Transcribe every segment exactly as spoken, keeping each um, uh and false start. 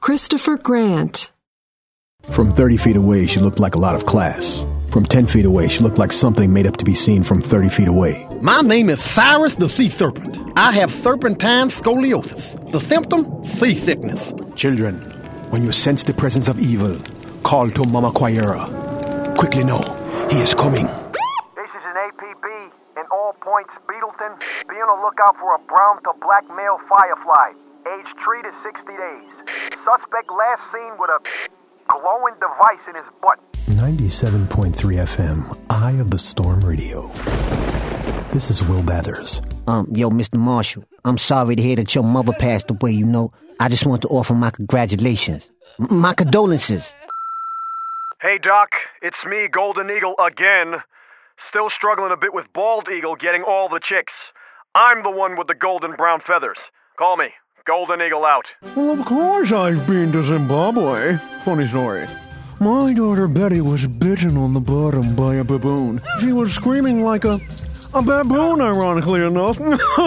Christopher Grant. From thirty feet away, she looked like a lot of class. From ten feet away, she looked like something made up to be seen from thirty feet away. My name is Cyrus the Sea Serpent. I have serpentine scoliosis. The symptom? Seasickness. Children, when you sense the presence of evil, call to Mama Quayera. Quickly know, he is coming. This is an A P B in All Points, Beetleton. Be on the lookout for a brown to black male firefly. Age three to sixty days. Suspect last seen with a glowing device in his butt. ninety-seven point three F M, Eye of the Storm Radio. This is Will Bathers. Um, yo, Mister Marshall, I'm sorry to hear that your mother passed away, you know. I just want to offer my congratulations. M- my condolences. Hey, Doc, it's me, Golden Eagle, again. Still struggling a bit with Bald Eagle getting all the chicks. I'm the one with the golden brown feathers. Call me. Golden Eagle out. Well, of course I've been to Zimbabwe. Funny story. My daughter Betty was bitten on the bottom by a baboon. She was screaming like a... a baboon, ironically enough.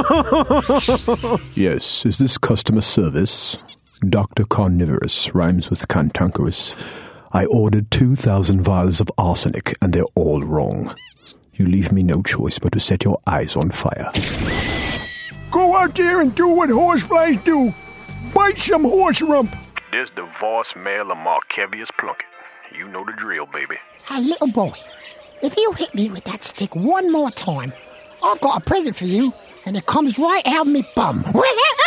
Yes, is this customer service? Doctor Carnivorous rhymes with cantankerous. I ordered two thousand vials of arsenic, and they're all wrong. You leave me no choice but to set your eyes on fire. Go out there and do what horseflies do. Bite some horse rump. This divorce male of Markevius Plunkett. You know the drill, baby. Hey, little boy, if you hit me with that stick one more time, I've got a present for you, and it comes right out of me bum.